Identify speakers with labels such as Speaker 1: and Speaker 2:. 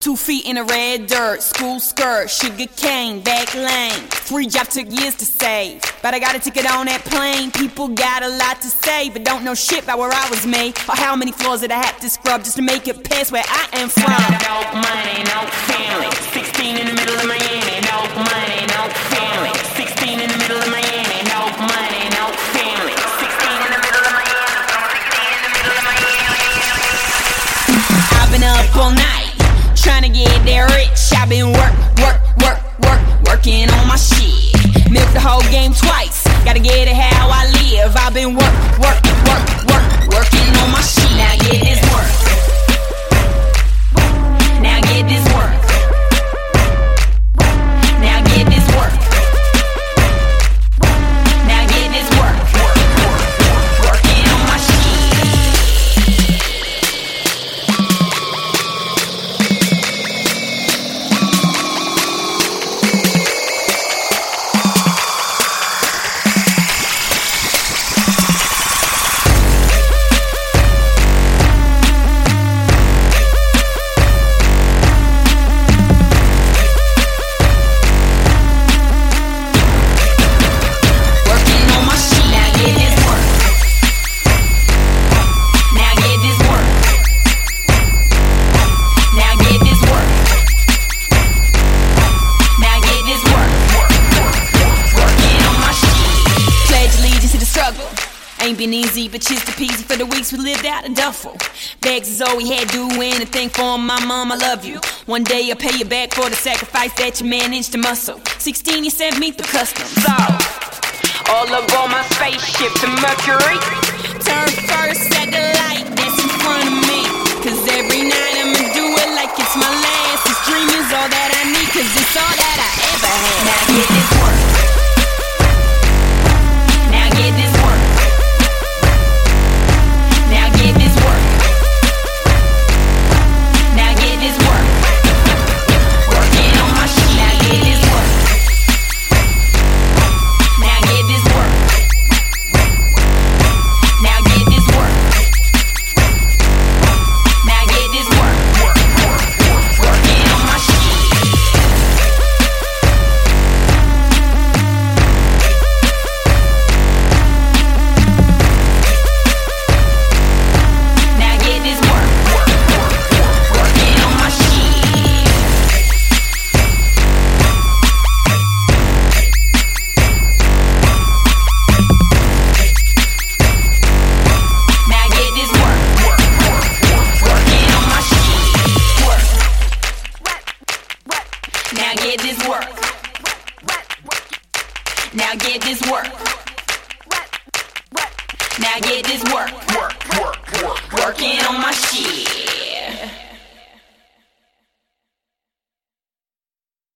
Speaker 1: 2 feet in the red dirt, school skirt, sugar cane, back lane. 3 jobs took years to save, but I got a ticket on that plane. People got a lot to say, but don't know shit about where I was made, or how many floors that I had to scrub just to make it past where I am from.
Speaker 2: No money, no family. 16 in the middle of Miami. No money, no family. 16 in the middle of Miami. No money, no family. 16 in the middle of Miami. 16 in the middle of Miami.
Speaker 1: I've been up all night, trying to get that rich. I've been working on my shit. Milk the whole game twice, gotta get it how I live. I've been working on my shit. Now get this work. Now get this work. Now get this work. Now get this work. Working on my shit. Ain't been easy, but just a peasy for the weeks we lived out of duffel. Bags is all we had, do anything for my mom, I love you. One day I'll pay you back for the sacrifice that you managed to muscle. 16, you sent me through customs. So, all aboard my spaceship to Mercury. Turn first at the light that's in front of me. Cause every night I'ma do it like it's my last. This dream is all that I need, cause it's all that I ever had. Now get this work. Now get this work. Now get this work. Now get this work. Now get this work. Working on my shit.